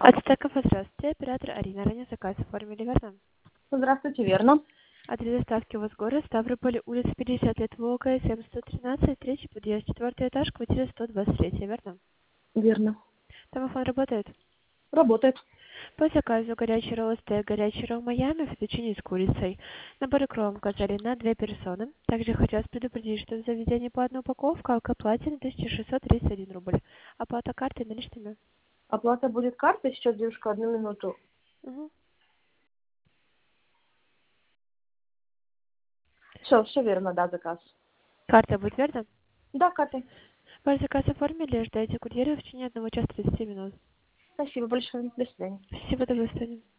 От Стекова, здравствуйте. Оператор Арина. Ранее заказ оформили, верно? Здравствуйте, верно. Адрес доставки у вас город Ставрополь, улица 50 лет ВОК, 713, третий подъезд, 4 этаж, квартира 123, верно? Верно. Домофон работает? Работает. По заказу горячий ролл стейк, горячий ролл Майами, фетучини с курицей. Набор икром указали на 2 персоны. Также хочу вас предупредить, что в заведении по одной упаковке к оплате на 1631 рубль. Оплата картой наличными. Оплата будет картой. Сейчас, девушка, 1 минуту. Угу. Все верно, да, заказ. Карта будет, верно? Да, картой. Ваш заказ оформили, ждайте курьера в течение 1 часа 30 минут. Спасибо большое. До свидания. Спасибо, до свидания.